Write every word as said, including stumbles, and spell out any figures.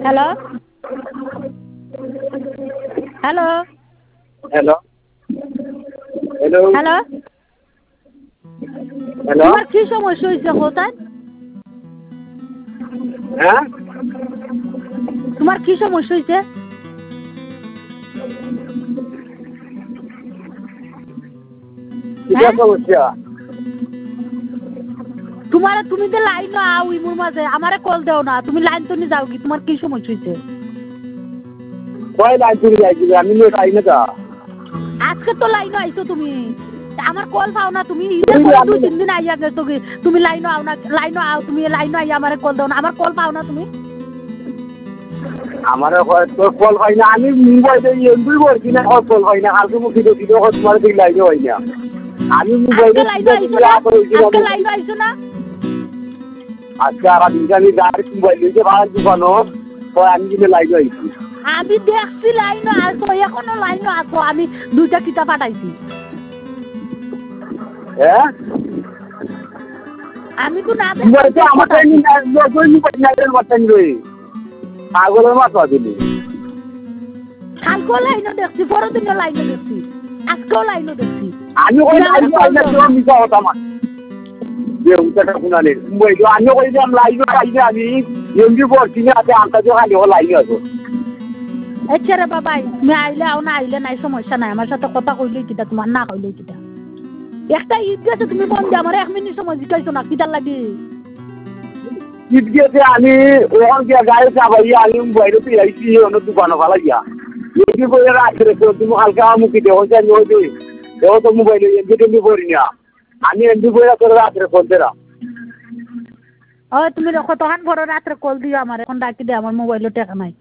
hello hello hello hello hello hello তোমার কি সমস্যা হয়েছে কোথায় হ্যাঁ তোমার কি সমস্যা হয়েছে কিটা সমস্যা তোমার তুমি যে লাইন আও ইমুর মাঝে আমারে কল দাও না তুমি লাইন তো নি যাও কি তোমার কি সমস্যা হয়েছে কয় লাইন চলে যাইছি আমি নিয়ে পাই না তা আজকে তো লাইন আইছো তুমি আমার কল পাও না তুমি ইটা করে দুই তিন দিন আইয়া গেছো কি তুমি লাইন আও না লাইন আও তুমি লাইন আইয়া আমারে কল দাও না আমার কল পাও না তুমি আমার তোর কল হয় না আমি মোবাইলে এমবি করছি না কল হয় না কালকে মুখ দিতে দিতে তোমার দিকে লাইনে হয় না আমি মোবাইলে আজকে লাইন আইছো না আজকে আর দিন আমি গাড়ি মোবাইল দিয়ে ভাড়া দোকানো তো আমি কিন্তু লাইনে আইছি আমি দেখছি লাইন আসো এখনো লাইন আসো আমি দুইটা কিতাব পাঠাইছি হ্যাঁ আমি তো না মোবাইলটা আমার টাইম না লজই মোবাইল না এর মাথায় রই পাগলের মাথা দিলি কালকেও লাইনও দেখছি পরের দিনও লাইনও দেখছি আজকেও লাইনও দেখছি আমি ওই লাইন পাইলে তো মিছা কথা মা যে উঠাটা শুনালে মোবাইল আমি কই যে আমি লাইন পাইলে আমি এমবি করছি না আতে আনতা যে খালি ও লাইন আছে আচ্ছা রে বাবা তুমি আইলে আও না আইলে নাই সমস্যা নাই আমার সাথে কথা কইলেই কিটা তোমার না কইলেই কিটা একটা ঈদ গেছে তুমি কোন যে আমার এক মিনিট সময় জিজ্ঞাসা না কিটার লাগে ঈদ গেছে আমি ওখান গিয়া গাড়ি চাপাইয়া আমি বাইরে তো আইছি অন্য দোকানে ভালো গিয়া এমবি করে রাখতে রেখে তুমি হালকা মুখি দেওয়া যায় নদী দেওয়া তো মোবাইলে এমবি টেমবি করি না আমি এমবি করে তোর রাত্রে ফোনতে রা ও তুমি কতক্ষণ বড় রাত্রে কল দিও আমার এখন ডাকি দে আমার মোবাইলে টাকা নাই